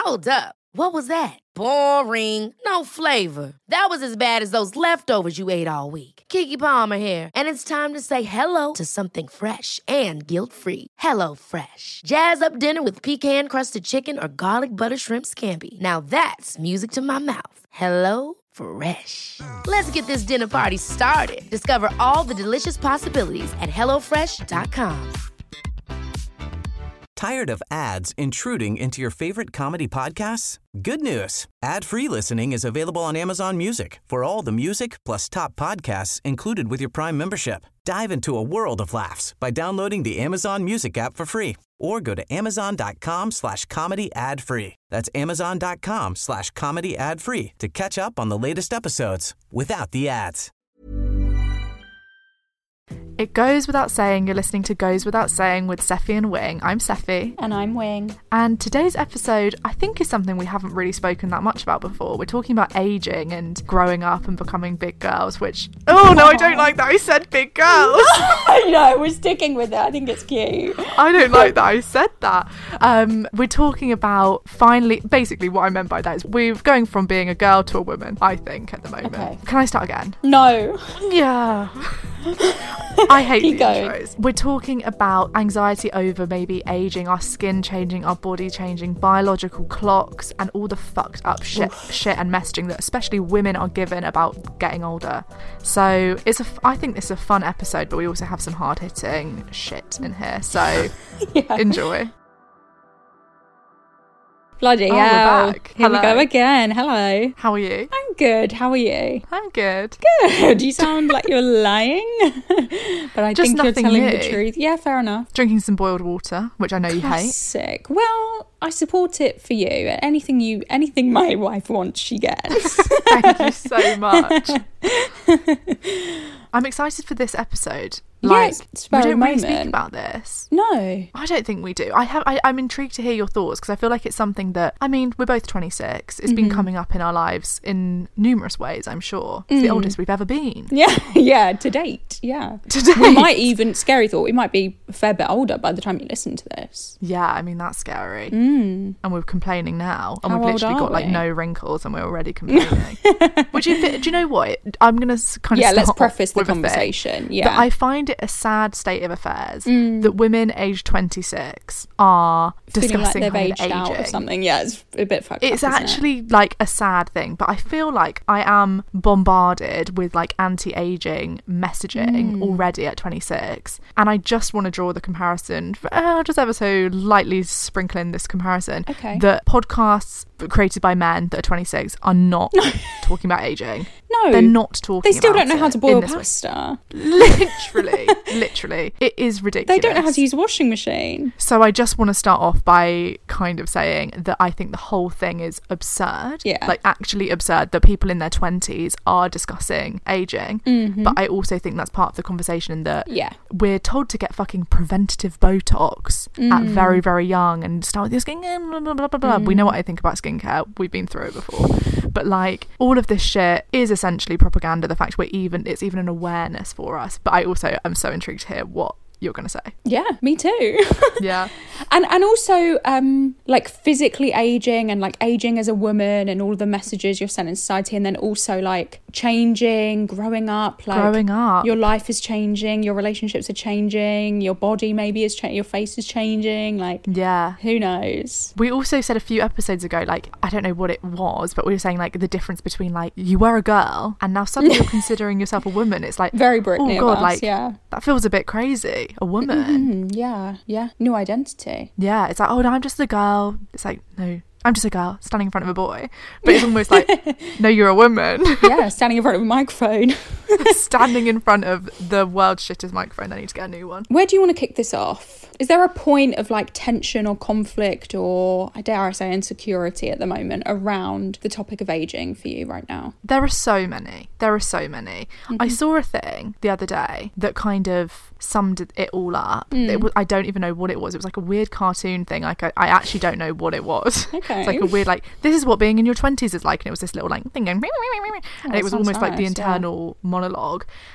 Hold up. What was that? Boring. No flavor. That was as bad as those leftovers you ate all week. Keke Palmer here, and it's time to say hello to something fresh and guilt-free. Hello Fresh. Jazz up dinner with pecan-crusted chicken or garlic butter shrimp scampi. Now that's music to my mouth. Hello Fresh. Let's get this dinner party started. Discover all the delicious possibilities at hellofresh.com. Tired of ads intruding into your favorite comedy podcasts? Good news. Ad-free listening is available on Amazon Music for all the music plus top podcasts included with your Prime membership. Dive into a world of laughs by downloading the Amazon Music app for free or go to amazon.com/comedy ad-free. That's amazon.com/comedy ad-free to catch up on the latest episodes without the ads. It goes without saying you're listening to Goes Without Saying with Seffi and Wing. I'm Seffi. And I'm Wing. And today's episode, I think, is something we haven't really spoken that much about before. We're talking about aging and growing up and becoming big girls, which... Oh, no, I don't like that I said big girls. No, we're sticking with it. I think it's cute. I don't like that I said that. We're talking about finally... Basically, what I meant by that is we're going from being a girl to a woman, I think, at the moment. Okay. Can I start again? No. Yeah. I hate the going. intros. We're talking about anxiety over maybe aging, our skin changing, our body changing, biological clocks, and all the fucked up shit and messaging that especially women are given about getting older. So I think this is a fun episode, but we also have some hard hitting shit in here. So enjoy. Bloody hell. We're back. Here Hello. we go again. Hello. How are you? I'm good. How are you? I'm good. Good. You sound like you're lying. But I Just think you're nothing telling new. the truth. Yeah, fair enough. Drinking some boiled water, which I know you hate. Classic. Well, I support it for you. Anything my wife wants, she gets. Thank you so much. I'm excited for this episode. Like, we don't really speak about this. No. I don't think we do. I'm intrigued to hear your thoughts because I feel like it's something that, I mean, we're both 26. It's been coming up in our lives in numerous ways, I'm sure. It's the oldest we've ever been. Yeah, to date. Yeah. To date. We might even, scary thought, we might be a fair bit older by the time you listen to this. Yeah, I mean, that's scary. And we're complaining now. And How we've literally got like no wrinkles and we're already complaining. Do you know what? I'm going to kind of start let's preface the with conversation. But I find it a sad state of affairs that women aged 26 are discussing feeling like they've kind aged of out or aging. something. Yeah, it's a bit fucked It's up, isn't actually like a sad thing, but I feel like I am bombarded with like anti-aging messaging already at 26, and I just want to draw the comparison, just ever so lightly sprinkle in this comparison, that podcasts created by men that are 26 are not talking about aging. No, they're not talking. They still about don't know how to boil in this way. pasta. Literally, it is ridiculous. They don't know how to use a washing machine. So I just want to start off by kind of saying that I think the whole thing is absurd. Yeah. Like actually absurd that people in their 20s are discussing aging. But I also think that's part of the conversation that we're told to get fucking preventative Botox at very, very young and start with your skin. Blah, blah, blah, blah, blah. We know what I think about skincare. We've been through it before. But like all of this shit is essentially propaganda. The fact it's even an awareness for us. But I also am so intrigued to hear what you're going to say. Yeah, me too. Yeah. And also like physically aging and like aging as a woman and all the messages you're sent in society, and then also like changing, growing up, your life is changing, your relationships are changing, your body maybe is changing, your face is changing, like who knows. We also said a few episodes ago, like I don't know what it was, but we were saying like the difference between like you were a girl and now suddenly you're considering yourself a woman. It's like very Britney of us, like that feels a bit crazy. A woman. Yeah new identity. Yeah, it's like, oh no, I'm just a girl. It's like, no, I'm just a girl standing in front of a boy. But it's almost like, no, you're a woman. Yeah, standing in front of a microphone. Standing in front of the world's shittest microphone. I need to get a new one. Where do you want to kick this off? Is there a point of like tension or conflict or, dare I say, insecurity at the moment around the topic of aging for you right now? There are so many. I saw a thing the other day that kind of summed it all up. I don't even know what it was. It was like a weird cartoon thing. Like I actually don't know what it was. Okay. It's like a weird, like, this is what being in your 20s is like. And it was this little like thing going, and it was almost like the internal monologue.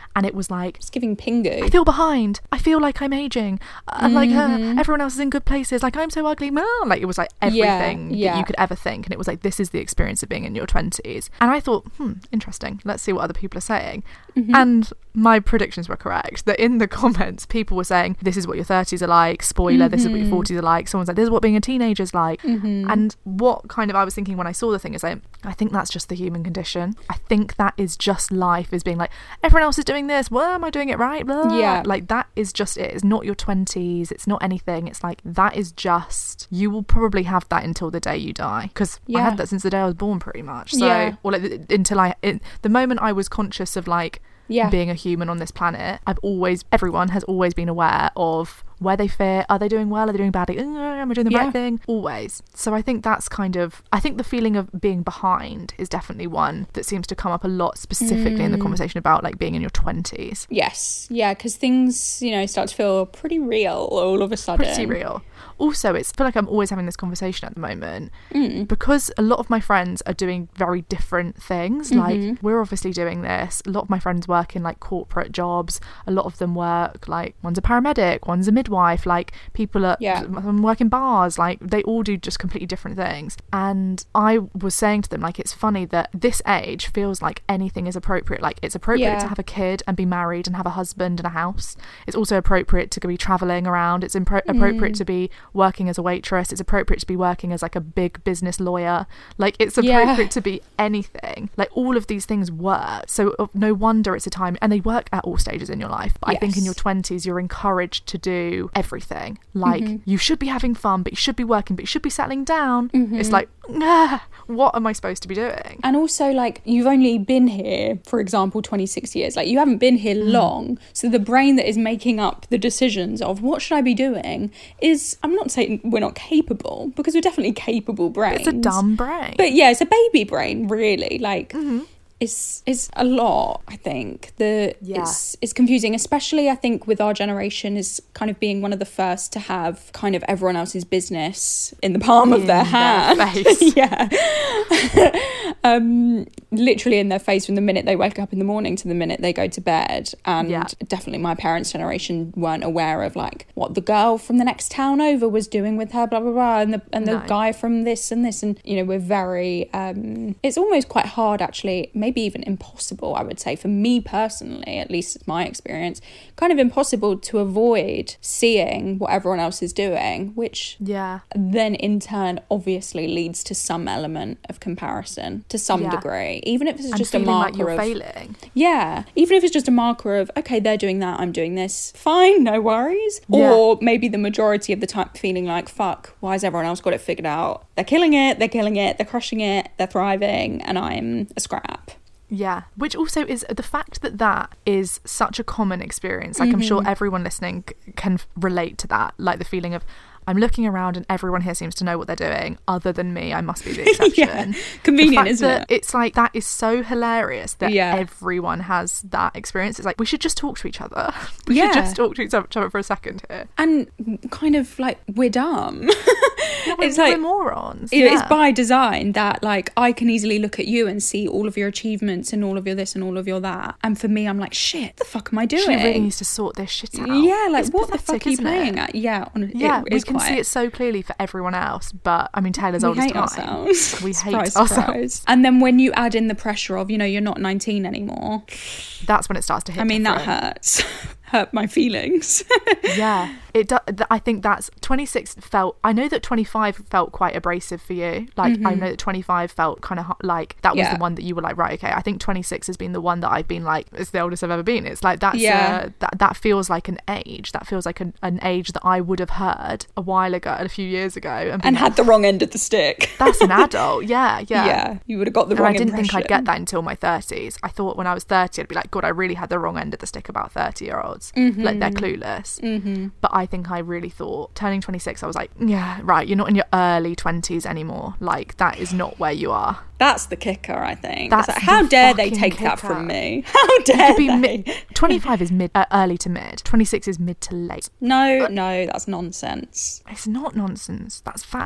and it was like, it's giving Pingu. I feel behind, I feel like I'm aging, and like everyone else is in good places, like I'm so ugly, like it was like everything that you could ever think, and it was like, this is the experience of being in your 20s. And I thought, interesting, let's see what other people are saying. And my predictions were correct, that in the comments people were saying, this is what your 30s are like, spoiler, this is what your 40s are like. Someone's like, this is what being a teenager's like. And what kind of I was thinking when I saw the thing is like, I think that's just the human condition. I think that is just life, is being like, everyone else is doing this, well, am I doing it right? Blah. Yeah, like that is just it. It's not your 20s, it's not anything. It's like, that is just, you will probably have that until the day you die, because I had that since the day I was born pretty much. So or like until the moment I was conscious of like being a human on this planet, everyone has always been aware of where they fit. Are they doing well? Are they doing badly? Am I doing the right thing? Always. So I think that's kind of, I think the feeling of being behind is definitely one that seems to come up a lot, specifically in the conversation about like being in your 20s. Yes. Yeah, because things, you know, start to feel pretty real all of a sudden. Pretty real. Also, I feel like I'm always having this conversation at the moment because a lot of my friends are doing very different things. Like, we're obviously doing this. A lot of my friends work in like corporate jobs. A lot of them work like, one's a paramedic, one's a midwife, like people are work in bars, like they all do just completely different things. And I was saying to them, like, it's funny that this age feels like anything is appropriate. Like, it's appropriate to have a kid and be married and have a husband and a house. It's also appropriate to be traveling around. It's appropriate to be working as a waitress. It's appropriate to be working as like a big business lawyer. Like, it's appropriate to be anything. Like, all of these things work. So no wonder it's a time, and they work at all stages in your life. But I think in your 20s you're encouraged to do everything. Like, you should be having fun, but you should be working, but you should be settling down. It's like, what am I supposed to be doing? And also, like, you've only been here, for example, 26 years. Like, you haven't been here long. So the brain that is making up the decisions of what should I be doing is, I'm not saying we're not capable, because we're definitely capable brains. It's a dumb brain. But yeah, it's a baby brain, really. Like, it's a lot, I think. It's confusing, especially I think with our generation, is kind of being one of the first to have kind of everyone else's business in the palm of their hand. Literally in their face from the minute they wake up in the morning to the minute they go to bed. And definitely my parents' generation weren't aware of like what the girl from the next town over was doing with her blah blah blah, and the guy from this and this. And you know, we're very it's almost quite hard, actually, maybe even impossible, I would say, for me personally, at least it's my experience, kind of impossible to avoid seeing what everyone else is doing, which then in turn obviously leads to some element of comparison to some degree, even if it's just a marker like you're failing. Even if it's just a marker of, okay, they're doing that, I'm doing this, fine, no worries. Or maybe the majority of the time feeling like, fuck, why has everyone else got it figured out? They're killing it, they're crushing it, they're thriving, and I'm a scrap. Yeah, which also is the fact that is such a common experience. Like, I'm sure everyone listening can relate to that. Like, the feeling of, I'm looking around and everyone here seems to know what they're doing, other than me. I must be the exception. Convenient, isn't it? It's like, that is so hilarious that everyone has that experience. It's like, we should just talk to each other. We should just talk to each other for a second here. And kind of like, we're dumb. It's like, we're morons. It's by design that, like, I can easily look at you and see all of your achievements and all of your this and all of your that. And for me, I'm like, shit, the fuck am I doing? She really needs to sort this shit out. Yeah, like, it's what pathetic, the fuck are you playing at? We can see it so clearly for everyone else, but I mean, Taylor's old as time. Ourselves. We hate ourselves. Surprise. And then when you add in the pressure of, you know, you're not 19 anymore, that's when it starts to hit. I mean, that hurts. Hurt my feelings. Yeah, it does. I think that's 26 felt, I know that 25 felt quite abrasive for you. Like, I know that 25 felt kind of like that was the one that you were like, right, okay. I think 26 has been the one that I've been like, it's the oldest I've ever been. It's like, that's that feels like an age. That feels like an age that I would have heard a while ago, a few years ago, and like, had the wrong end of the stick. That's an adult. Yeah, you would have got the wrong impression. I didn't think I'd get that until my 30s. I thought when I was 30 I'd be like, God, I really had the wrong end of the stick about 30-year-olds. Like, they're clueless. But I think I really thought turning 26, I was like, yeah, right, you're not in your early 20s anymore. Like, that is not where you are. That's the kicker, I think. Like, how dare they take that from me? How dare they? 25 is early to mid. 26 is mid to late. No, that's nonsense. It's not nonsense. That's fact.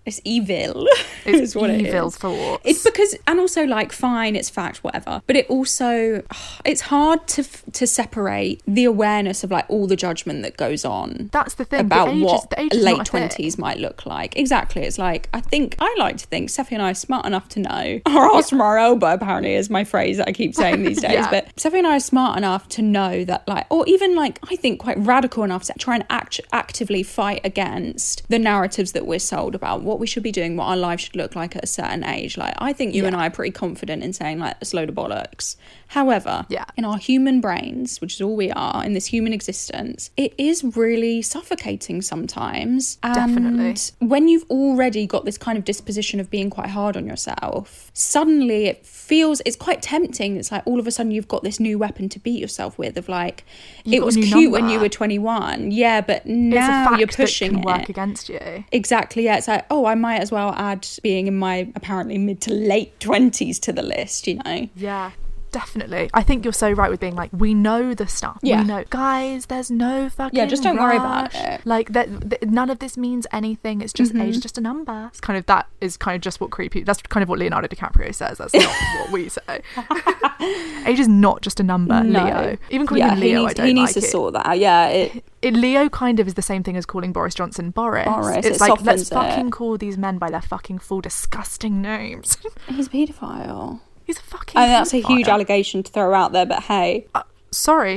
It's evil. It's what evil thoughts. It's because, and also like, fine, it's fact, whatever. But it also, it's hard to separate the awareness of like all the judgment that goes on. That's the thing. About what late 20s might look like. Exactly. It's like, I like to think Seffi and I are smart enough to know, our ass from our elbow apparently is my phrase that I keep saying these days. But Seffi and I are smart enough to know that like, or even like, I think quite radical enough to try and actively fight against the narratives that we're sold about what we should be doing, what our life should look like at a certain age. Like, I think you and I are pretty confident in saying like, it's a load of bollocks. However, in our human brains, which is all we are in this human existence, it is really suffocating sometimes. And definitely. When you've already got this kind of disposition of being quite hard on yourself, suddenly it's quite tempting. It's like all of a sudden you've got this new weapon to beat yourself with, of like, it was cute when you were 21. Yeah, but now you're pushing that can work against you. Exactly, yeah. It's like, oh, I might as well add being in my apparently mid to late 20s to the list, you know? Yeah. Definitely. I think you're so right with being like, we know the stuff. Yeah. We know, guys, there's no fucking just don't rush. worry about it. Like, none of this means anything. It's just age is just a number. It's kind of, that is kind of just what that's kind of what Leonardo DiCaprio says. That's not what we say. Age is not just a number, no. Leo. Even calling him Leo, I don't like it. He needs to sort that out. Yeah. Leo kind of is the same thing as calling Boris Johnson Boris. It's like, let's fucking call these men by their fucking full disgusting names. He's a paedophile. He's a fucking And that's a huge allegation to throw out there, but hey. Sorry.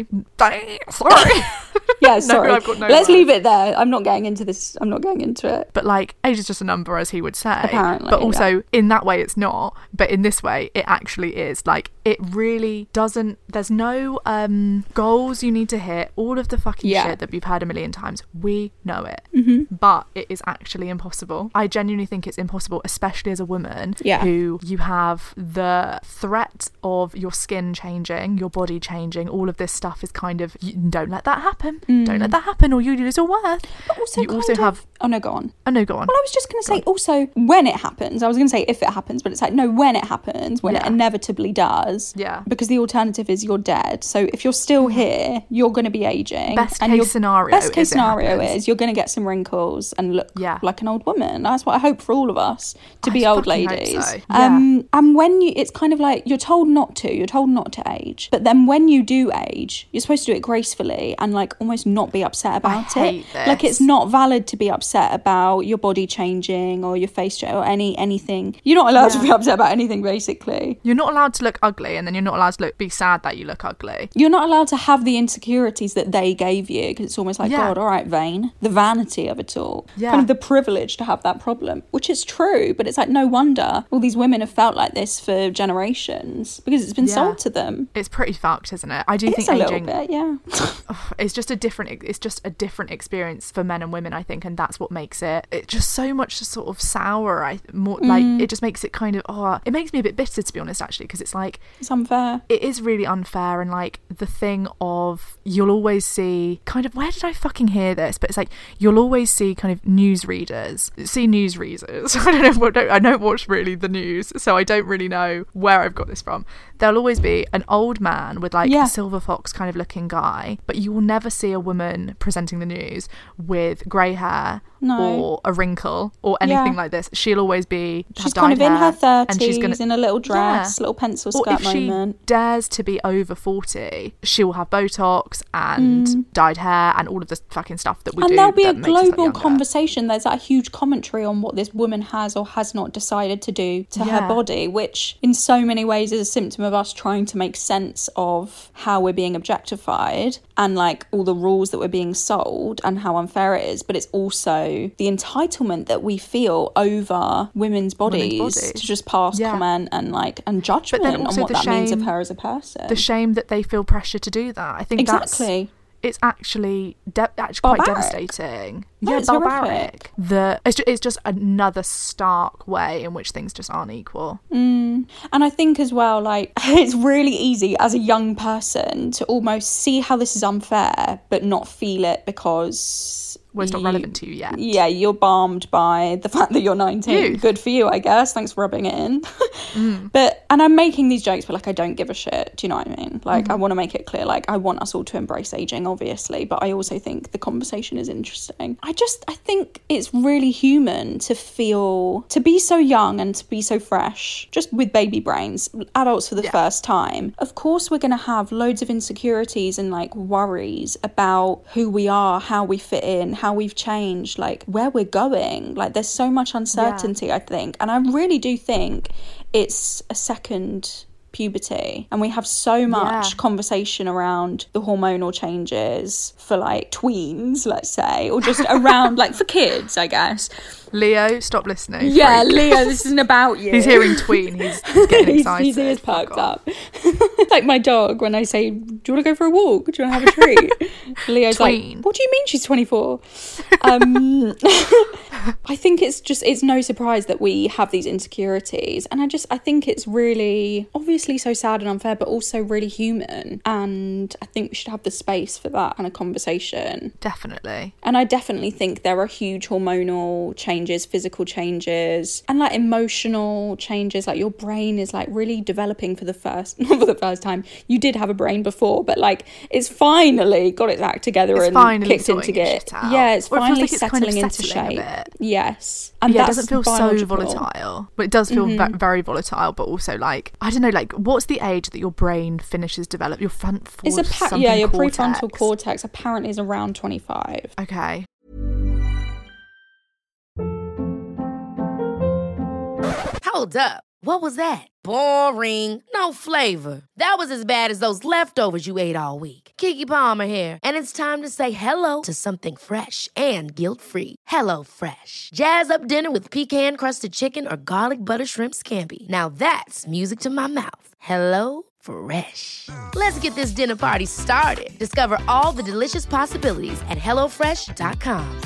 Yeah, sorry. Let's leave it there. I'm not getting into this. I'm not getting into it. But like, age is just a number, as he would say. Apparently. But also, in that way, it's not. But in this way, it actually is. Like, it really doesn't. There's no goals you need to hit. All of the fucking shit that we've heard a million times. We know it. Mm-hmm. But it is actually impossible. I genuinely think it's impossible, especially as a woman who you have the threat of your skin changing, your body changing. All of this stuff is kind of, don't let that happen. Don't let that happen, or you lose your worth. But also, you also have. Oh no, go on. Oh no, go on. Well, I was just going to say also when it happens. I was going to say if it happens, but it's like no, when it happens, when it inevitably does. Yeah. Because the alternative is you're dead. So if you're still here, you're going to be aging. Best case scenario is you're going to get some wrinkles and look like an old woman. That's what I hope for all of us, to be old ladies. So. Yeah. And when it's kind of like you're told not to age, but then when you do age, you're supposed to do it gracefully and like almost not be upset about it. Hate this. Like, it's not valid to be upset about your body changing or your face or anything. You're not allowed to be upset about anything, basically. You're not allowed to look ugly, and then you're not allowed to be sad that you look ugly. You're not allowed to have the insecurities that they gave you, because it's almost like, God, all right, vain. The vanity of it all. Yeah. Kind of the privilege to have that problem, which is true, but it's like no wonder all these women have felt like this for generations, because it's been sold to them. It's pretty fucked, isn't it? I do think aging... a little bit, yeah. It's just a different experience for men and women, I think, and that's what makes it just so much sort of sour. Like, it just makes it kind of it makes me a bit bitter, to be honest, actually, because it's like, it's unfair. It is really unfair. And like the thing of, you'll always see kind of, where did I fucking hear this? But it's like, you'll always see kind of newsreaders. I don't watch really the news, so I don't really know where I've got this from. There'll always be an old man with like a silver fox kind of looking guy, but you will never see a woman presenting the news with grey hair or a wrinkle or anything like this. She'll always be, she's kind of in her 30s and she's gonna, in a little dress, little pencil skirt moment. Or if she dares to be over 40, she will have Botox and dyed hair and all of the fucking stuff that we do. And there'll be a global conversation. There's that huge commentary on what this woman has or has not decided to do to her body, which in so many ways is a symptom of us trying to make sense of how we're being objectified and like all the rules that we're being sold and how unfair it is. But it's also the entitlement that we feel over women's bodies to just pass comment and like and judgment on what that means of her as a person. The shame that they feel pressure to do that. I think it's actually quite devastating. Yeah, it's barbaric. It's just another stark way in which things just aren't equal. And I think as well, like, it's really easy as a young person to almost see how this is unfair but not feel it because it's not relevant to you yet. Yeah, you're balmed by the fact that you're 19. Good for you, I guess. Thanks for rubbing it in. And I'm making these jokes, but like, I don't give a shit. Do you know what I mean? Like, I want to make it clear, like, I want us all to embrace aging, obviously, but I also think the conversation is interesting. I think it's really human to be so young and to be so fresh, just with baby brains, adults for the first time. Of course, we're going to have loads of insecurities and like worries about who we are, how we fit in, how we've changed, like where we're going. Like there's so much uncertainty, I think. And I really do think it's a second puberty, and we have so much conversation around the hormonal changes for like tweens, let's say, or just around like for kids, I guess. Leo, stop listening. Yeah, Leo, this isn't about you. He's hearing tween. He's getting excited. His ears perked up. Like my dog, when I say, do you want to go for a walk? Do you want to have a treat? Leo's tween. Like, what do you mean she's 24? I think it's no surprise that we have these insecurities. And I think it's really, obviously so sad and unfair, but also really human. And I think we should have the space for that kind of conversation. Definitely. And I definitely think there are huge hormonal changes, physical changes, and like emotional changes. Like your brain is like really developing not for the first time. You did have a brain before, but like it's finally got its act together and kicked into gear. Yeah, it's finally settling into shape. Yes. And it doesn't feel so volatile. But it does feel very volatile, but also like, I don't know, like what's the age that your brain finishes develop? Your your prefrontal cortex apparently is around 25. Okay. Hold up. What was that? Boring. No flavor. That was as bad as those leftovers you ate all week. Keke Palmer here, and it's time to say hello to something fresh and guilt-free. HelloFresh. Jazz up dinner with pecan-crusted chicken or garlic butter shrimp scampi. Now that's music to my mouth. HelloFresh. Let's get this dinner party started. Discover all the delicious possibilities at HelloFresh.com.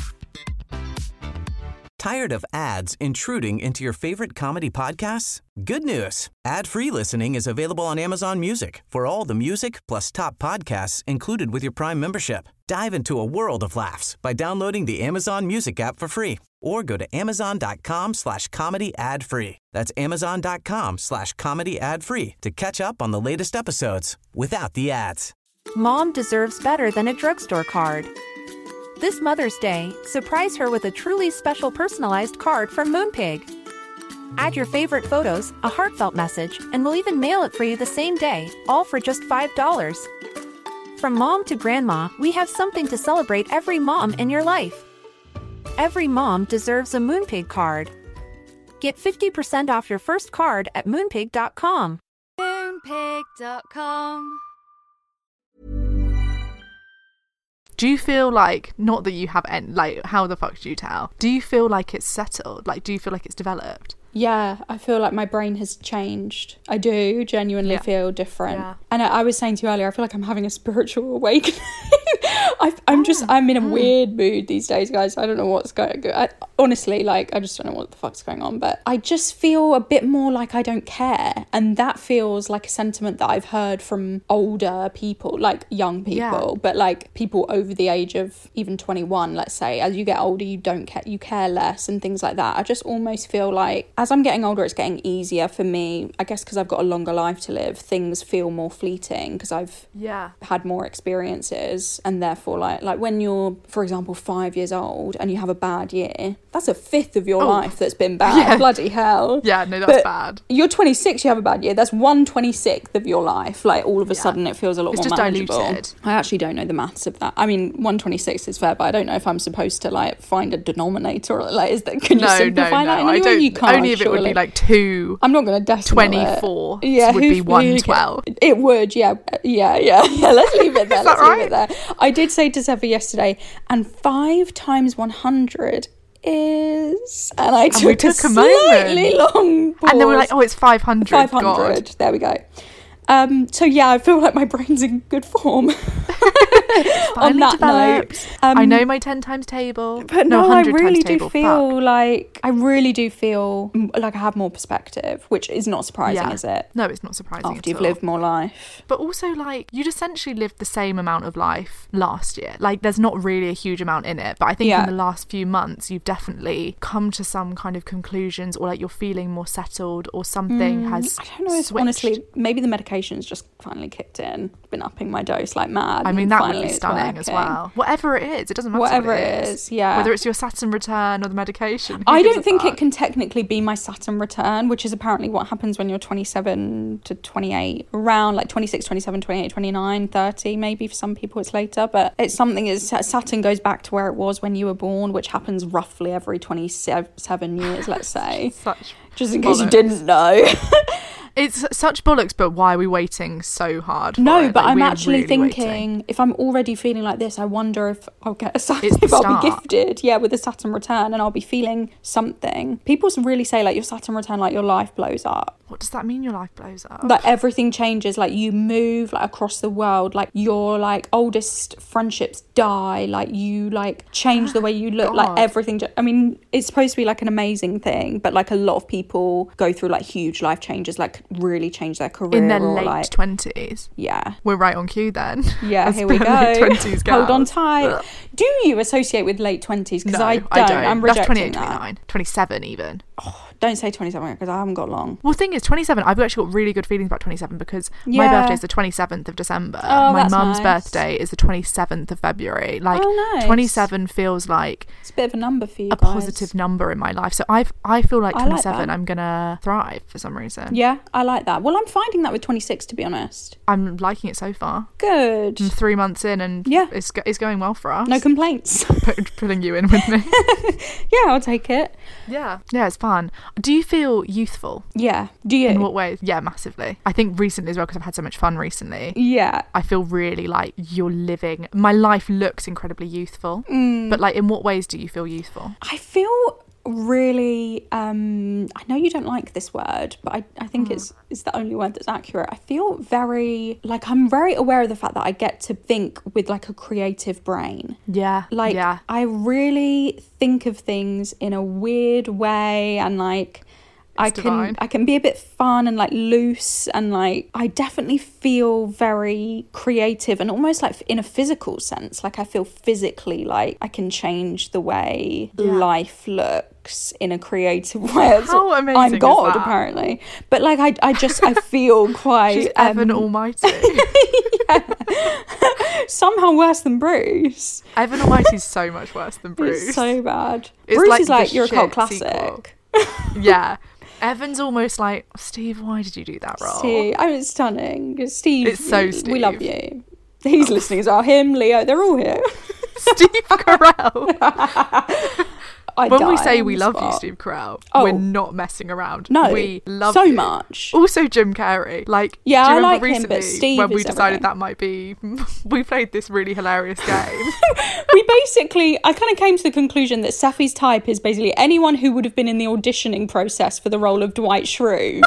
Tired of ads intruding into your favorite comedy podcasts? Good news. Ad-free listening is available on Amazon Music for all the music plus top podcasts included with your Prime membership. Dive into a world of laughs by downloading the Amazon Music app for free or go to amazon.com/comedy ad-free. That's amazon.com/comedy ad-free to catch up on the latest episodes without the ads. Mom deserves better than a drugstore card. This Mother's Day, surprise her with a truly special personalized card from Moonpig. Add your favorite photos, a heartfelt message, and we'll even mail it for you the same day, all for just $5. From mom to grandma, we have something to celebrate every mom in your life. Every mom deserves a Moonpig card. Get 50% off your first card at Moonpig.com. Moonpig.com. Do you feel like, not that you have any, like, how the fuck do you tell? Do you feel like it's settled? Like, do you feel like it's developed? Yeah, I feel like my brain has changed. I do genuinely feel different. Yeah. And I was saying to you earlier, I feel like I'm having a spiritual awakening. I'm in a weird mood these days, guys. I don't know what's going on. Honestly, like, I just don't know what the fuck's going on. But I just feel a bit more like I don't care. And that feels like a sentiment that I've heard from older people, like young people, but like people over the age of even 21, let's say. As you get older, you don't care, you care less and things like that. I just almost feel like as I'm getting older, it's getting easier for me. I guess because I've got a longer life to live, things feel more fleeting because I've had more experiences, and therefore like when you're, for example, 5 years old and you have a bad year, that's a fifth of your life that's been bad. Yeah. Bloody hell. Yeah, no, that's bad. You're 26, you have a bad year, that's 1/26th of your life. Like all of a sudden it feels a lot more manageable. Diluted. I actually don't know the maths of that. I mean, 1/26 is fair, but I don't know if I'm supposed to like find a denominator or like can you simplify that in any way? You can't. Only if it would be like 2. I'm not going to decimal 24 would be 1/12. It would, yeah. Let's leave it there. Leave it there. I did say to Sefa yesterday, and 5 times 100 is, and I took a slightly long pause. And then we're like, oh, it's 500. 500. God. There we go. So yeah, I feel like my brain's in good form. On that note, I know my 10 times table, but no, I really do feel like I have more perspective, which is not surprising, is it? No, it's not surprising after you've lived more life. But also, like, you'd essentially lived the same amount of life last year. Like, there's not really a huge amount in it, but I think in the last few months you've definitely come to some kind of conclusions, or like you're feeling more settled, or something has I don't know, honestly, maybe the medication's just finally kicked in. Been upping my dose like mad. I mean, that would absolutely stunning as well. Whatever it is, it doesn't matter whatever what it is. Yeah, whether it's your Saturn return or the medication. I don't think it can technically be my Saturn return, which is apparently what happens when you're 27 to 28, around like 26, 27, 28, 29, 30, maybe for some people it's later, but it's something is Saturn goes back to where it was when you were born, which happens roughly every 27 years, let's say. Just in case you didn't know. It's such bollocks, but why are we waiting so hard for No, it? but like, I'm actually really thinking, waiting. if I'm already feeling like this, I wonder if I'll get a Saturn, if I'll be gifted, with a Saturn return, and I'll be feeling something. People really say, like, your Saturn return, like, your life blows up. What does that mean, your life blows up? Like, everything changes, like, you move, like, across the world, like, your, like, oldest friendships die, like, you, like, change the way you look, like, everything. I mean, it's supposed to be, like, an amazing thing, but, like, a lot of people go through, like, huge life changes, like, really change their career. In their late 20s. Yeah. We're right on cue then. Yeah, here we go. Late 20s girls. Hold on tight. Do you associate with late 20s? Because no, I don't. I'm That's rejecting 28, 29. 27 even. Oh, don't say 27 because I haven't got long. Well, the thing is, 27, I've actually got really good feelings about 27 because my birthday is the 27th of December. My mum's birthday is the 27th of February. Like, nice. 27 feels like... It's a bit of a number for you a guys. Positive number in my life. So I feel like 27, like I'm going to thrive for some reason. Yeah, I like that. Well, I'm finding that with 26, to be honest. I'm liking it so far. Good. I'm 3 months in and it's going well for us. No complaints. Pulling you in with me. Yeah, I'll take it. Yeah, it's fun. Do you feel youthful? Yeah. Do you? In what ways? Yeah, massively. I think recently as well, because I've had so much fun recently. Yeah. I feel really like you're living... My life looks incredibly youthful. But like, in what ways do you feel youthful? I feel really... I know you don't like this word, but I think it's the only word that's accurate. I feel very... Like, I'm very aware of the fact that I get to think with like a creative brain. Yeah. Like, I really think of things in a weird way, and like... I can be a bit fun and like loose, and like I definitely feel very creative, and almost like in a physical sense, like I feel physically like I can change the way life looks in a creative way. How amazing I'm God, is that? Apparently, but like I feel quite She's Evan Almighty. Somehow worse than Bruce. Evan Almighty's so much worse than Bruce. It's so bad. It's Bruce like is like your cult classic. Yeah. Evan's almost like, Steve, why did you do that role? Steve, it's stunning. Steve, it's so Steve. We love you. He's listening as well. Him, Leo, they're all here. Steve Carell. When we say we love you, Steve Carell, we're not messing around. No, we love so you. much. Also Jim Carrey. Like, yeah, do you I remember like him, but Steve when we is decided everything. that might be... We played this really hilarious game. I kind of came to the conclusion that Safi's type is basically anyone who would have been in the auditioning process for the role of Dwight Schrute.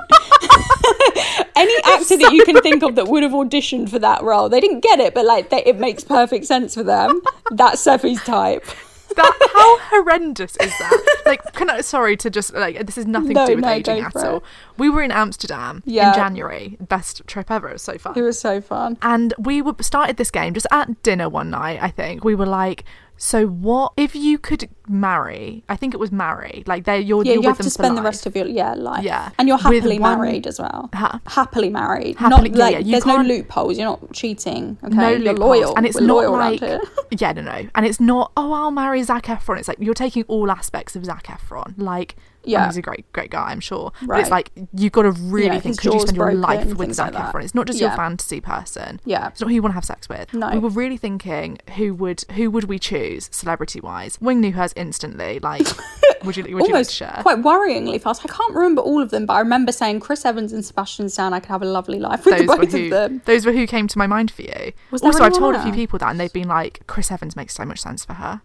Any actor that you can think of that would have auditioned for that role. They didn't get it, but like it makes perfect sense for them. That's Safi's type. How horrendous is that? Like, sorry to just, like, this is nothing to do with aging at all. We were in Amsterdam in January. Best trip ever. It was so fun. It was so fun. And we started this game just at dinner one night, I think. We were like, so what if you could marry? I think it was marry. Like, you're with them for life. You have to spend the rest of your life. Yeah. And you're happily married as well. Happily married. Not like, there's no loopholes. You're not cheating. Okay? No you're loopholes. loyal. And it's We're not loyal like... around here. Yeah, no. And it's not, I'll marry Zac Efron. It's like, you're taking all aspects of Zac Efron. Like... Yeah, he's a great guy, I'm sure. Right. But it's like, you've got to really think, could you spend your life with Zac Efron? It's not just your fantasy person. Yeah. It's not who you want to have sex with. No. We were really thinking, who would we choose, celebrity-wise? Wing knew hers instantly. Like, would you like to share? Quite worryingly fast. I can't remember all of them, but I remember saying Chris Evans and Sebastian Stan, I could have a lovely life with both of them. Those were who came to my mind for you. Also, I've told a few people that, and they've been like, Chris Evans makes so much sense for her.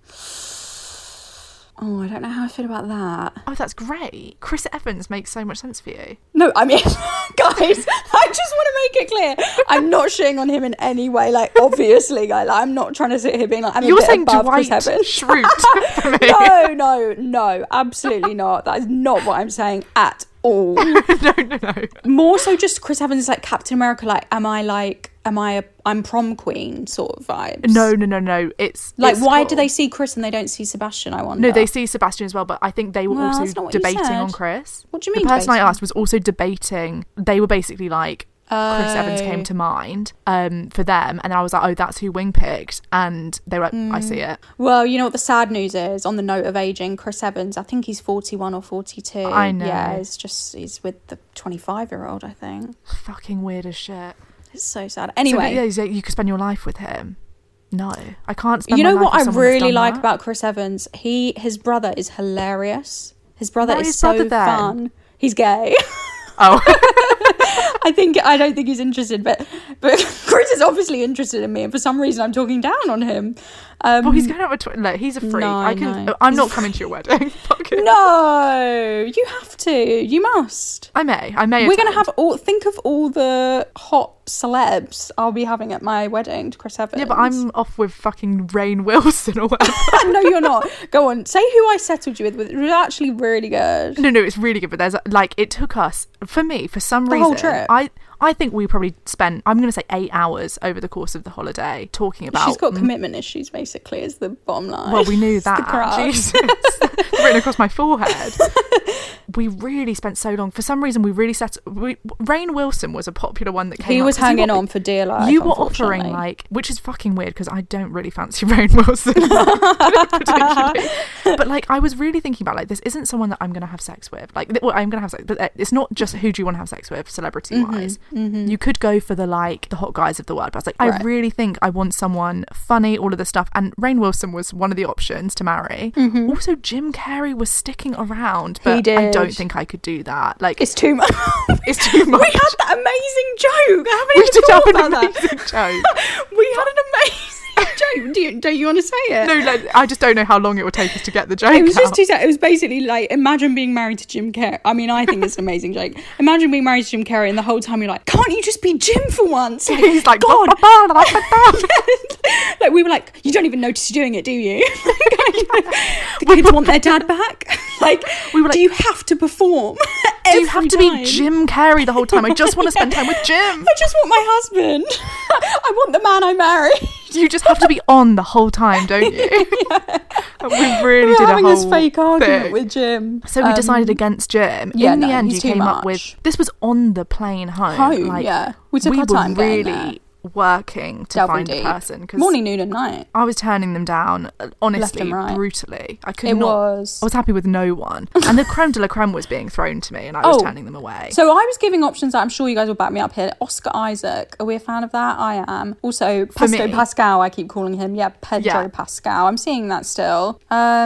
Oh, I don't know how I feel about that. Oh, that's great. Chris Evans makes so much sense for you. No, I mean, guys, I just want to make it clear. I'm not shitting on him in any way. Like, obviously, guys, like, I'm not trying to sit here being like, You're saying above Dwight Chris Evans. Schrute for me. No, absolutely not. That is not what I'm saying at all. No. More so just Chris Evans is like Captain America, like, I'm prom queen sort of vibes. No. It's like, why cool. do they see Chris and they don't see Sebastian, I wonder? No, they see Sebastian as well, but I think they were also debating on Chris. What do you mean? The person I asked was also debating. They were basically like, Chris Evans came to mind for them, and I was like, oh, that's who Wing picked, and they were like, I see it. Well, you know what the sad news is, on the note of aging, Chris Evans, I think he's 41 or 42. I know. Yeah, he's with the 25-year-old, I think. Fucking weird as shit. It's so sad. Anyway. So, yeah, you could spend your life with him. No, I can't spend my life with someone. You know what I really like about Chris Evans? His brother is hilarious. His brother is so fun. He's gay. Oh. I don't think he's interested, but Chris is obviously interested in me, and for some reason I'm talking down on him. Well, he's going out with look, he's a freak. I'm not coming to your wedding. Fuck it. No, you have to. You must. I may. We're going to have think of all the hot celebs I'll be having at my wedding to Chris Evans. Yeah, but I'm off with fucking Rainn Wilson or whatever. No, you're not. Go on. Say who I settled you with. It was actually really good. No, it's really good. But there's it took us, for me, for some reason, whole trip. I think we probably spent, I'm going to say 8 hours over the course of the holiday talking about... She's got commitment issues, basically, is the bottom line. Well, we knew that. Jesus. Written across my forehead. We really spent so long. For some reason, we really Rainn Wilson was a popular one that came He was hanging on for dear life, you were offering, which is fucking weird, because I don't really fancy Rainn Wilson particularly. But, I was really thinking about, this isn't someone that I'm going to have sex with. I'm going to have sex, but it's not just who do you want to have sex with, celebrity-wise. You could go for the hot guys of the world, but I was I really think I want someone funny, all of this stuff, and Rainn Wilson was one of the options to marry. Also, Jim Carrey was sticking around, but I don't think I could do that. It's too much. It's too much. We had that amazing joke. I haven't even thought about that. Joke. We had an amazing joke. Don't you want to say it? No, I just don't know how long it would take us to get the joke. It was just it was basically imagine being married to Jim Carrey. I mean, I think it's an amazing joke. Imagine being married to Jim Carrey, and the whole time you're like, can't you just be Jim for once? He's like, God. We were like, you don't even notice you're doing it, do you? The kids want their dad back. We were like, do you have to perform? Do you have to be Jim Carrey the whole time? I just want to spend time with Jim. I just want my husband. I want the man I marry. You just have to be on the whole time, don't you? Yeah. We really did having this fake argument with Jim. So we decided against Jim. Yeah, in the end, you came up with... This was on the plane home. Yeah. We took our time really working to find a person. Morning, noon and night. I was turning them down, honestly, brutally. I was happy with no one. And the creme de la creme was being thrown to me, and I was turning them away. So I was giving options that I'm sure you guys will back me up here. Oscar Isaac, are we a fan of that? I am. Also, Pedro Pascal, I keep calling him. Yeah, Pedro Pascal. I'm seeing that still.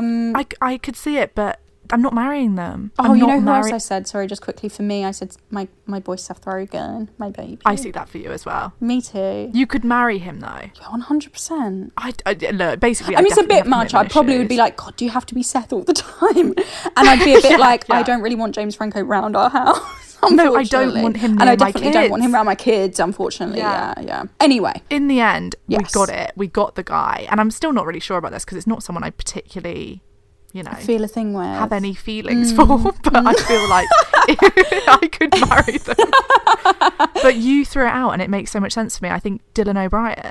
I could see it, but I'm not marrying them. Oh, you know who else I said? Sorry, just quickly for me, I said my boy Seth Rogen, my baby. I see that for you as well. Me too. You could marry him though. Yeah, 100%. Look, basically, I mean, it's a bit much. I probably would be like, God, do you have to be Seth all the time? And I'd be a bit I don't really want James Franco round our house. No, I don't want him near my kids. And I definitely don't want him around my kids, unfortunately. Yeah. Anyway. In the end, we got it. We got the guy. And I'm still not really sure about this because it's not someone I particularly... I feel a thing with. Have any feelings for, but I feel like I could marry them. But you threw it out and it makes so much sense for me. I think Dylan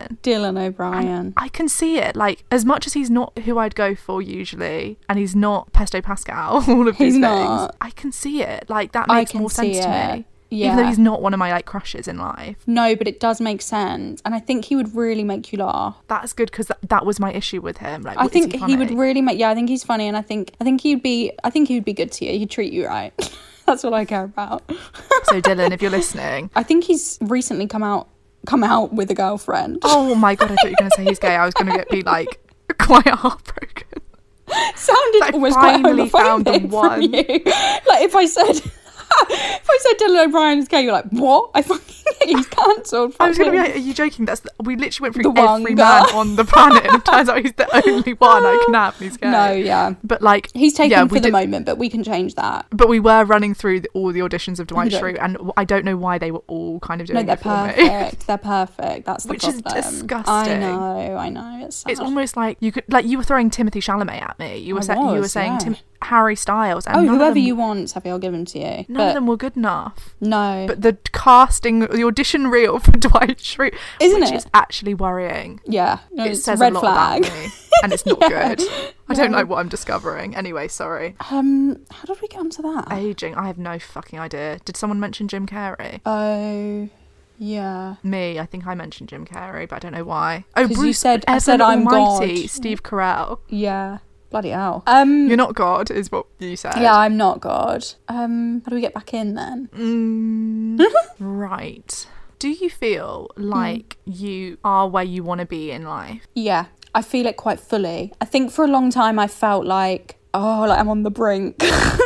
O'Brien. I can see it. As much as he's not who I'd go for usually, and he's not Pesto Pascal, all of these things, I can see it. That makes more sense to me. Yeah. Even though he's not one of my crushes in life. No, but it does make sense. And I think he would really make you laugh. That's good because that was my issue with him. I think he would really make... Yeah, I think he's funny, and I think he would be good to you. He'd treat you right. That's what I care about. So Dylan, if you're listening... I think he's recently come out with a girlfriend. Oh my God, I thought you were going to say he's gay. I was going to be quite heartbroken. Sounded almost quite homophobic found the one. From you. If I said... If I said Dylan O'Brien's gay, you're like, what? He's cancelled. I was going to be like, are you joking? We literally went through every man on the planet, and it turns out he's the only one I can have, and he's gay. No, yeah. But he's taken for the moment, but we can change that. But we were running through all the auditions of Dwight Schrute, and I don't know why they were all kind of doing it for me. They're perfect. That's the problem. Which is disgusting. I know. It's almost like you could, you were throwing Timothée Chalamet at me. You were saying Harry Styles. And whoever you want, Safi, I'll give him to you. None of them were good enough. No. But the audition reel for Dwight Schrute, which is actually worrying. Yeah. No, it says red a lot flag. about me, and it's not good. I don't know what I'm discovering. Anyway, sorry. How did we get onto that? Aging. I have no fucking idea. Did someone mention Jim Carrey? Oh... Yeah. Me, I think I mentioned Jim Carrey, but I don't know why. Oh, Bruce, you said, I said I'm Almighty, God. Steve Carell. Yeah. Bloody hell. You're not God, is what you said. Yeah, I'm not God. How do we get back in then? Right. Do you feel like you are where you want to be in life? Yeah, I feel it quite fully. I think for a long time I felt like, like I'm on the brink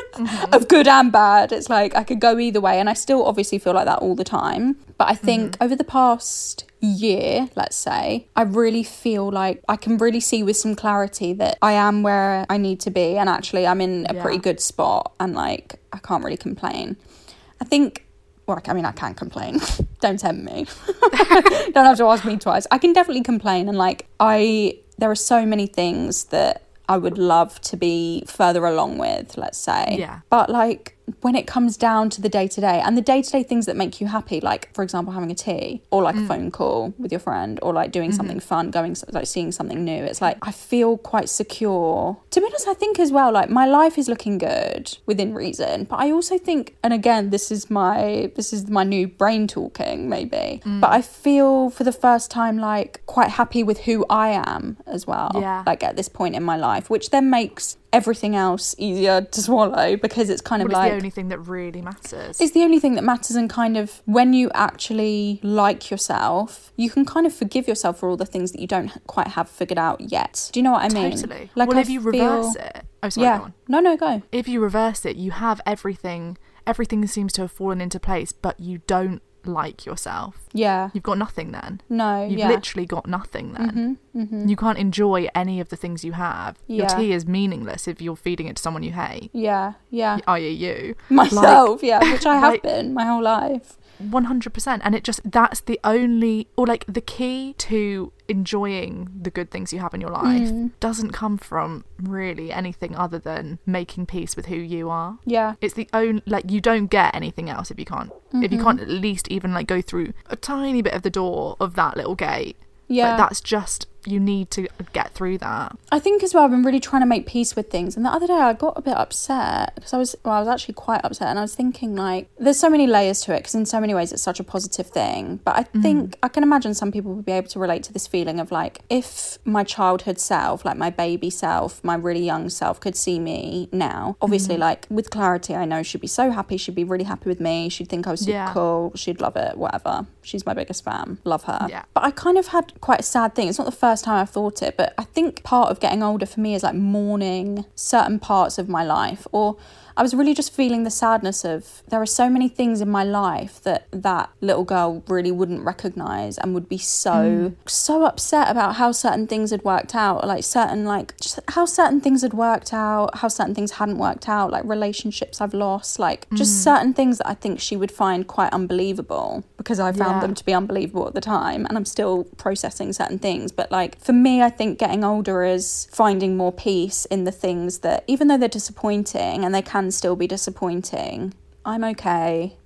of good and bad. It's like I could go either way, and I still obviously feel like that all the time. But I think over the past year, let's say, I really feel like I can really see with some clarity that I am where I need to be, and actually I'm in a pretty good spot, and like I can't really complain. I think, well, I mean, I can complain. Don't tempt me. Don't have to ask me twice. I can definitely complain, and like there are so many things that I would love to be further along with, let's say. Yeah. But like when it comes down to the day-to-day and the day-to-day things that make you happy, like for example having a tea or like a phone call with your friend or like doing something fun, going like seeing something new, it's like I feel quite secure. To be honest, I think as well, like my life is looking good within reason, but I also think, and again this is my new brain talking maybe, but I feel for the first time like quite happy with who I am as well, like at this point in my life, which then makes everything else easier to swallow, because it's kind of like the only thing that really matters. It's the only thing that matters, and kind of when you actually like yourself, you can kind of forgive yourself for all the things that you don't quite have figured out yet. Do you know what I mean? Totally. Like, well, if you reverse it... Oh, sorry, go on. No, go. If you reverse it, you have everything seems to have fallen into place, but you don't like yourself. Yeah. You've got nothing then. No, You've literally got nothing then. You can't enjoy any of the things you have. Your tea is meaningless if you're feeding it to someone you hate. Yeah. I.e. you. Myself, which I have been my whole life. 100%. And it just, that's the only, or like the key to enjoying the good things you have in your life doesn't come from really anything other than making peace with who you are. Yeah. It's the only, like, you don't get anything else if you can't at least even like go through a tiny bit of the door of that little gate. Yeah. Like, that's just, you need to get through that. I think as well, I've been really trying to make peace with things. And the other day I got a bit upset because I was actually quite upset, and I was thinking like, there's so many layers to it because in so many ways it's such a positive thing. But I think I can imagine some people would be able to relate to this feeling of like, if my childhood self, like my baby self, my really young self could see me now, obviously like with clarity, I know she'd be so happy. She'd be really happy with me. She'd think I was super cool. She'd love it, whatever. She's my biggest fan. Love her. Yeah. But I kind of had quite a sad thing. It's not the first time I've thought it, but I think part of getting older for me is like mourning certain parts of my life, or I was really just feeling the sadness of there are so many things in my life that little girl really wouldn't recognise and would be so upset about how certain things had worked out, like just how certain things had worked out, how certain things hadn't worked out, like relationships I've lost, like just certain things that I think she would find quite unbelievable because I found them to be unbelievable at the time, and I'm still processing certain things. But like for me, I think getting older is finding more peace in the things that, even though they're disappointing and they can still be disappointing, I'm okay,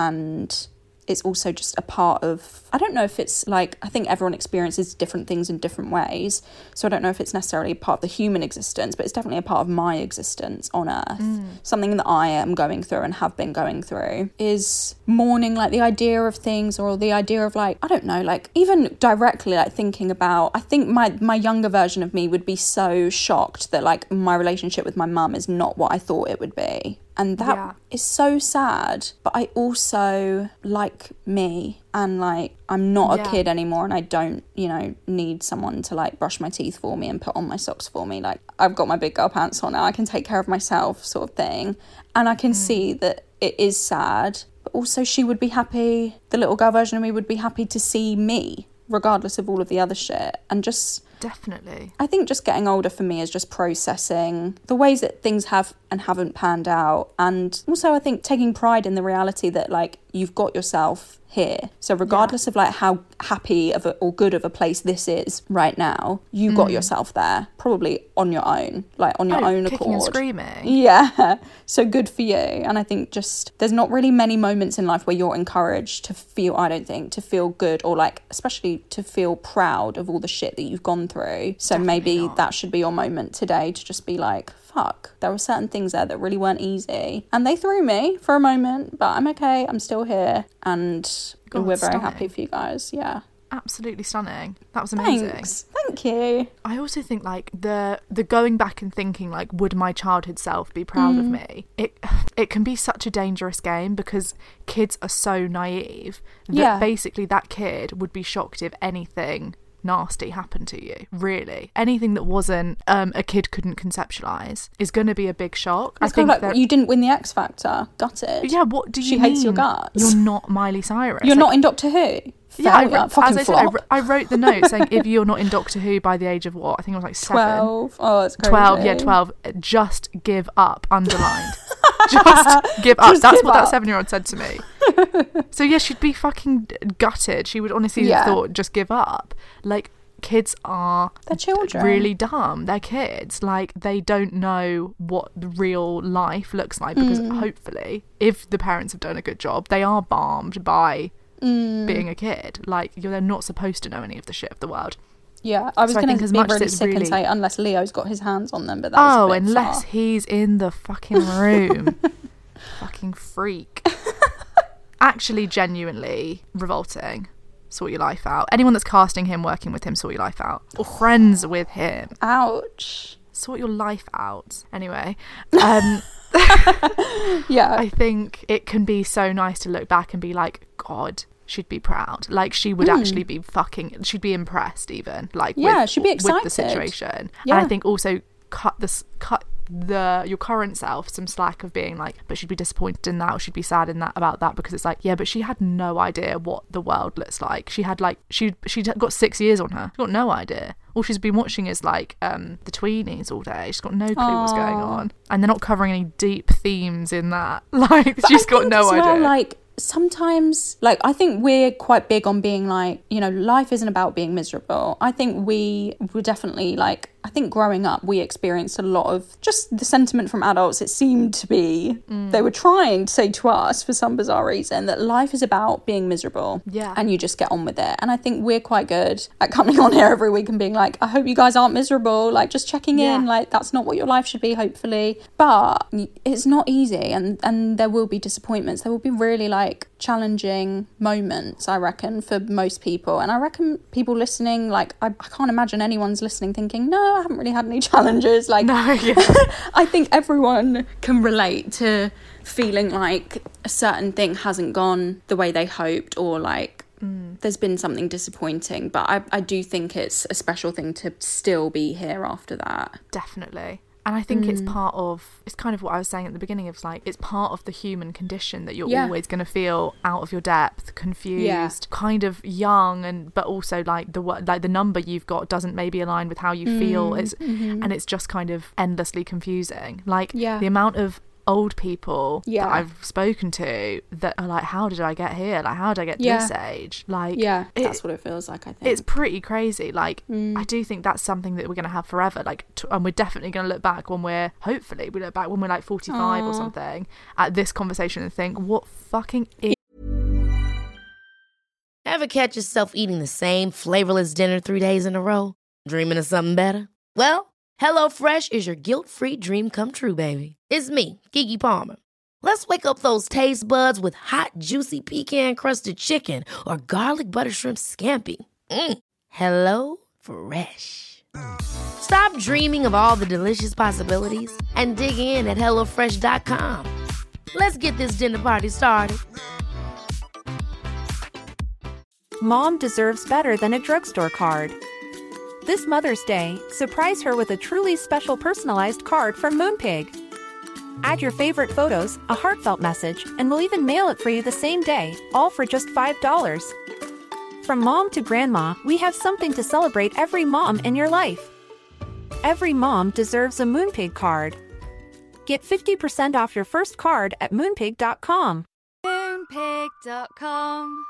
and it's also just a part of, I don't know if it's like, I think everyone experiences different things in different ways, so I don't know if it's necessarily part of the human existence, but it's definitely a part of my existence on earth. Something that I am going through and have been going through is mourning like the idea of things, or the idea of like, I don't know, like even directly like thinking about, I think my younger version of me would be so shocked that like my relationship with my mum is not what I thought it would be. And that is so sad. But I also like me, and like I'm not a kid anymore, and I don't, need someone to like brush my teeth for me and put on my socks for me. Like I've got my big girl pants on now. I can take care of myself, sort of thing. And I can see that it is sad, but also she would be happy, the little girl version of me would be happy to see me, regardless of all of the other shit. And just... Definitely. I think just getting older for me is just processing the ways that things have and haven't panned out. And also I think taking pride in the reality that like you've got yourself here. So regardless of like how happy of or good of a place this is right now, you got yourself there, probably on your own, like on your own accord. Kicking and screaming. Yeah. So good for you. And I think just there's not really many moments in life where you're encouraged to feel, I don't think, to feel good, or like especially to feel proud of all the shit that you've gone through. So maybe that should be your moment today, to just be like, fuck, there were certain things there that really weren't easy. And they threw me for a moment, but I'm okay. I'm still here. And we're very happy for you guys. Yeah. Absolutely stunning. That was amazing. Thanks. Thank you. I also think like the going back and thinking like, would my childhood self be proud of me? It can be such a dangerous game because kids are so naive that basically that kid would be shocked if anything nasty happened to you. Really, anything that wasn't a kid couldn't conceptualize is going to be a big shock. It's kind of like you didn't win the X Factor. Gutted. Yeah. What do you mean? She hates your guts. You're not Miley Cyrus. You're not in Doctor Who. Yeah, as I said, I wrote the note saying if you're not in Doctor Who by the age of what? I think it was like 7. 12. Oh, it's crazy. 12, yeah, 12. Just give up, underlined. Just give up. That's what that 7-year-old said to me. So yeah, she'd be fucking gutted. She would honestly have thought, just give up. Like, kids are... They're children. Really dumb. They're kids. Like, they don't know what real life looks like because hopefully, if the parents have done a good job, they are balmed by... being a kid. Like, they're not supposed to know any of the shit of the world. Yeah, I was going to be really sick and say unless Leo's got his hands on them, but that's a bit unless far. He's in the fucking room. Fucking freak. Actually, genuinely revolting. Sort your life out. Anyone that's casting him, working with him, sort your life out. Or friends with him. Ouch. Sort your life out. Anyway, yeah, I think it can be so nice to look back and be like, God, she'd be proud. Like, she would actually be she'd be impressed even. Like, she'd be excited with the situation. Yeah. And I think also cut your current self some slack of being like, but she'd be disappointed in that, or she'd be sad in that about that, because it's like, yeah, but she had no idea what the world looks like. She had like she'd got 6 years on her. She's got no idea. All she's been watching is like the tweenies all day. She's got no clue what's going on, and they're not covering any deep themes in that. Like, but she's got no idea. Well, like, sometimes, like, I think we're quite big on being like, you know, life isn't about being miserable. I think we were definitely like, I think growing up we experienced a lot of just the sentiment from adults. It seemed to be they were trying to say to us for some bizarre reason that life is about being miserable, and you just get on with it. And I think we're quite good at coming on here every week and being like, I hope you guys aren't miserable, like, just checking in, like, that's not what your life should be, hopefully. But it's not easy, and there will be disappointments. There will be really like challenging moments, I reckon, for most people. And I reckon people listening, like, I can't imagine anyone's listening thinking, no, I haven't really had any challenges. Like, no, I think everyone can relate to feeling like a certain thing hasn't gone the way they hoped, or like there's been something disappointing. But I do think it's a special thing to still be here after that. Definitely. And I think it's kind of what I was saying at the beginning. It's like, it's part of the human condition that you're always going to feel out of your depth, confused, kind of young, but also like the number you've got doesn't maybe align with how you feel. And it's just kind of endlessly confusing. Like, the amount of old people that I've spoken to that are like, how did I get here? Like, how did I get to this age? Like, that's what it feels like, I think. It's pretty crazy. Like, I do think that's something that we're going to have forever. Like, and we're definitely going to look back when we're like 45 or something at this conversation and think, what fucking Ever catch yourself eating the same flavorless dinner 3 days in a row? Dreaming of something better? Well, HelloFresh is your guilt-free dream come true, baby. It's me, Keke Palmer. Let's wake up those taste buds with hot, juicy pecan-crusted chicken or garlic butter shrimp scampi. Hello Fresh. Stop dreaming of all the delicious possibilities and dig in at HelloFresh.com. Let's get this dinner party started. Mom deserves better than a drugstore card. This Mother's Day, surprise her with a truly special personalized card from Moonpig. Add your favorite photos, a heartfelt message, and we'll even mail it for you the same day, all for just $5. From mom to grandma, we have something to celebrate every mom in your life. Every mom deserves a Moonpig card. Get 50% off your first card at Moonpig.com. Moonpig.com.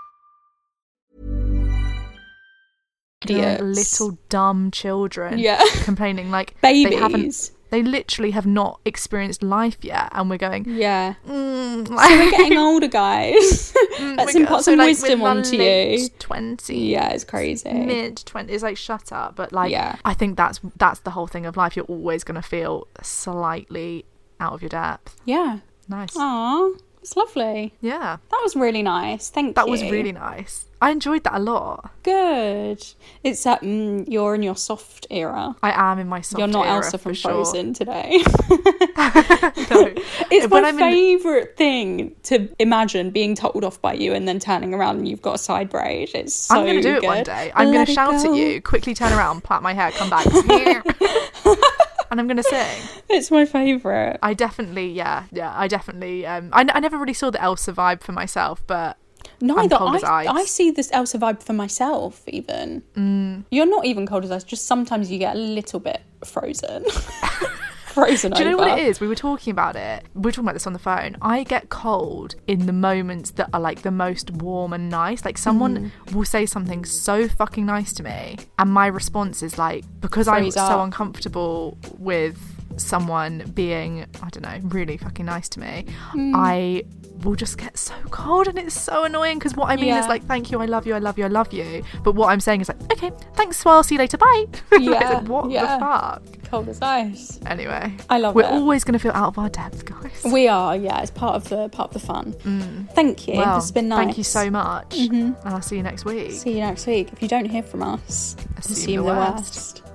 Little dumb children complaining like babies. They haven't They literally have not experienced life yet, and we're going, yeah. So we're getting older, guys. Let's impart some wisdom onto you. 20. Yeah, it's crazy. Mid-20s. It's like, shut up. But like, I think that's the whole thing of life. You're always going to feel slightly out of your depth. Yeah. Nice. Aww. It's lovely. Yeah. That was really nice. Thank you. That was really nice. I enjoyed that a lot. Good. It's you're in your soft era. I am in my soft era. You're not Elsa from Frozen today. No. It's my favourite thing to imagine being told off by you and then turning around and you've got a side braid. It's so good. I'm going to do it one day. I'm going to shout at you, quickly turn around, plait my hair, come back. And I'm going to sing. It's my favourite. I definitely, I never really saw the Elsa vibe for myself, but neither. I see this Elsa vibe for myself even. You're not even cold as ice, just sometimes you get a little bit frozen. Frozen over. Do you know what it is? We were talking about this on the phone. I get cold in the moments that are like the most warm and nice. Like someone will say something so fucking nice to me, and my response is like, because I'm so uncomfortable with someone being, I don't know, really fucking nice to me, I will just get so cold, and it's so annoying because what I mean is like, thank you, I love you, I love you, I love you, but what I'm saying is like, okay, thanks, well, I'll see you later, bye. Like, what the fuck? Cold as ice. Anyway, I love it. We're always going to feel out of our depth, guys. We are, yeah. It's part of the fun. Thank you. Well, this has been nice. Thank you so much. And I'll see you next week. See you next week. If you don't hear from us, assume the worst.